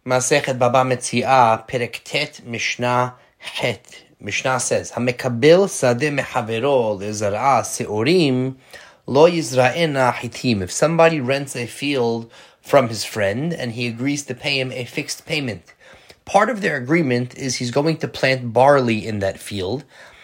Masechet Baba Metziah, Perek Tet, Mishnah Het. Mishnah says, "Hamekabel sadeh mehavero lezarah seorim lo yizra'ena hitim." If somebody rents a field from his friend and he agrees to pay him a fixed payment, part of their agreement is he's going to plant barley in that field.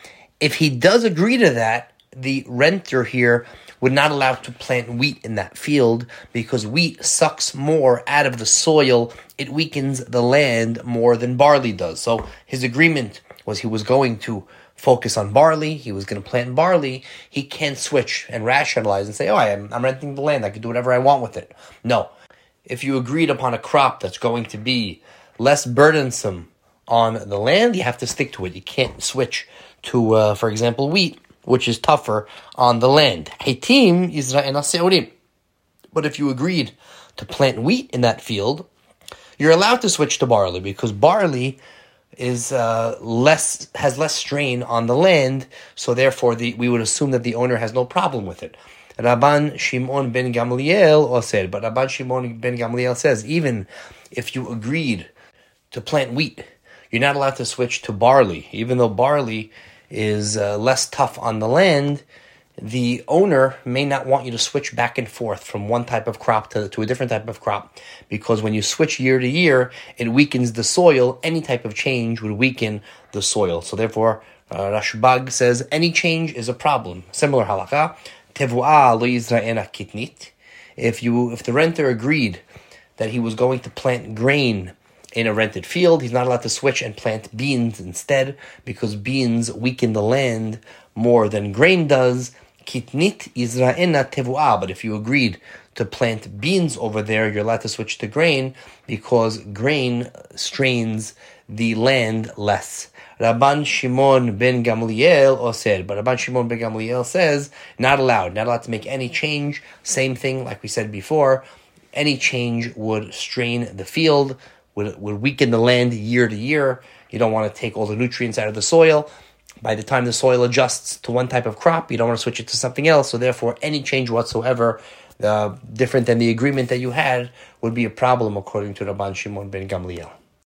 If he does agree to that, the renter here would not allow to plant wheat in that field because wheat sucks more out of the soil. It weakens the land more than barley does. So his agreement was he was going to focus on barley. He was going to plant barley. He can't switch and rationalize and say, I'm renting the land. I can do whatever I want with it. No. If you agreed upon a crop that's going to be less burdensome on the land, you have to stick to it. You can't switch to, for example, wheat, which is tougher on the land. Hitim Yizra'ena seorim. But if you agreed to plant wheat in that field, you're allowed to switch to barley because barley is has less strain on the land, so therefore we would assume that the owner has no problem with it. Rabban Shimon ben Gamliel said, but Rabban Shimon ben Gamliel says, even if you agreed to plant wheat, you're not allowed to switch to barley, even though barley is less tough on the land. The owner may not want you to switch back and forth from one type of crop to a different type of crop, because when you switch year to year, it weakens the soil. Any type of change would weaken the soil. So therefore, Rashbag says any change is a problem. Similar halakha, tevuah lo yizra'ena kitnit. If the renter agreed that he was going to plant grain in a rented field, he's not allowed to switch and plant beans instead, because beans weaken the land more than grain does. Kitnit Yizra'ena tevuah. But if you agreed to plant beans over there, you're allowed to switch to grain because grain strains the land less. Rabban Shimon ben Gamliel said, but Rabban Shimon ben Gamliel says, not allowed to make any change. Same thing, like we said before, any change would strain the field, would weaken the land year to year. You don't want to take all the nutrients out of the soil. By the time the soil adjusts to one type of crop, you don't want to switch it to something else. So therefore, any change whatsoever, different than the agreement that you had, would be a problem according to Rabban Shimon ben Gamliel.